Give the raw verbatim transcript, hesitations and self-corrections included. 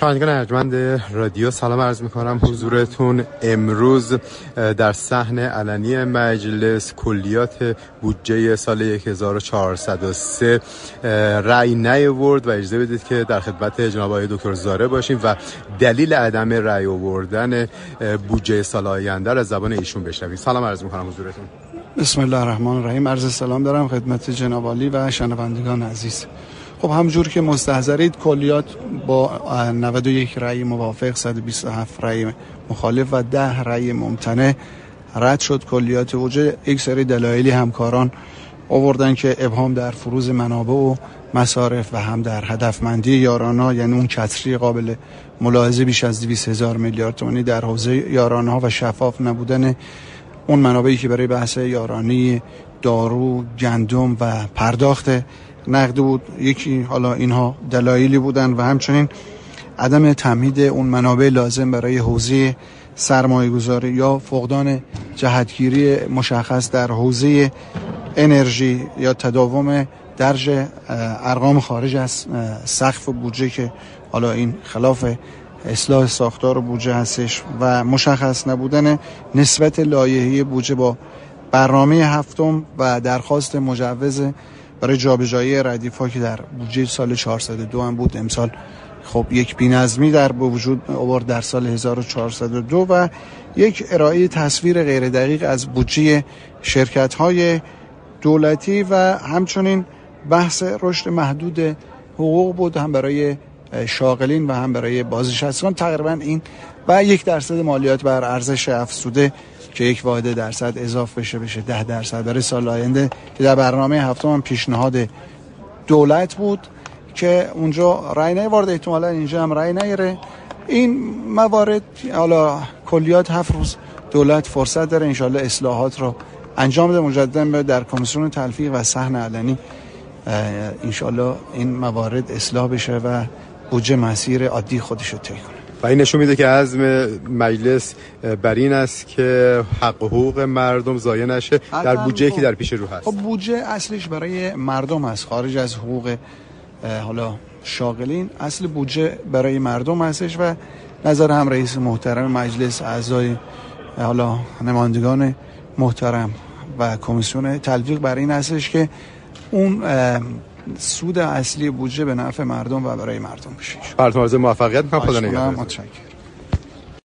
شنوندگان ارجمند رادیو سلام عرض میکنم حضورتون. امروز در صحن علنی مجلس کلیات بودجه سال هزار و چهارصد و سه رأی نیاورد و اجازه بدید که در خدمت جناب آقای دکتر زاره باشیم و دلیل عدم رأی آوردن بودجه سال آینده از زبان ایشون بشنویم. سلام عرض میکنم حضورتون. بسم الله الرحمن الرحیم. عرض سلام دارم خدمت جناب عالی و شنوندگان عزیز. خب همجور که مستحضرید کلیات با نود و یک رأی موافق، صد و بیست و هفت رأی مخالف و ده رأی ممتنع رد شد کلیات بودجه. یک سری دلایلی همکاران آوردن که ابهام در فروز منابع و مصارف و هم در هدفمندی یارانه‌ها، یعنی اون کسری قابل ملاحظه بیش از دویست هزار میلیارد تومانی در حوزه یارانه‌ها و شفاف نبودن اون منابعی که برای بحث یارانه دارو، گندم و پرداخت نقد بود. یکی حالا اینها دلایلی بودن و همچنین عدم تمهید اون منابع لازم برای حوزه سرمایه گذاری یا فقدان جهتگیری مشخص در حوزه انرژی یا تداوم درج ارقام خارج از سقف بودجه که حالا این خلاف اصلاح ساختار بودجه هستش و مشخص نبودن نسبت لایحه‌ای بودجه با برنامه هفتم و درخواست مجوز برای جابجایی ردیف‌ها که در بودجه سال چهارصد و دو هم بود. امسال خب یک بی‌نظمی در وجود آورد در سال هزار و چهارصد و دو و یک ارائه تصویر غیر دقیق از بودجه شرکت‌های دولتی و همچنین بحث رشد محدود حقوق بود، هم برای شاغلین و هم برای بازنشستگان تقریبا این و یک درصد مالیات بر ارزش افزوده که یک واحد درصد اضافه بشه بشه ده درصد برای سال آینده که در برنامه هفتم هم پیشنهاد دولت بود که اونجا رأی نیاورد. احتمالاً اینجا هم رأی نیاره. این موارد حالا کلیات هفت روز دولت فرصت داره انشالله اصلاحات رو انجام بده. مجددا در کمیسیون تلفیق و صحن علنی انشالله این موارد اصلاح بشه و بودجه مسیر عادی خودش رو طی کنه. و این نشون میده که عزم مجلس بر این است که حق حقوق مردم ضایع نشه در بودجه‌ای که در پیش رو هست. خب بودجه اصلش برای مردم هست، خارج از حقوق حالا شاغلین. اصل بودجه برای مردم هستش و نظر هم رئیس محترم مجلس، اعضای حالا نمایندگان محترم و کمیسیون تلفیق بر این هستش که اون سود اصلی بودجه به نفع مردم و برای مردم بشه. براتون آرزوی موفقیت می‌کنم. خدا نگهدار. متشکرم.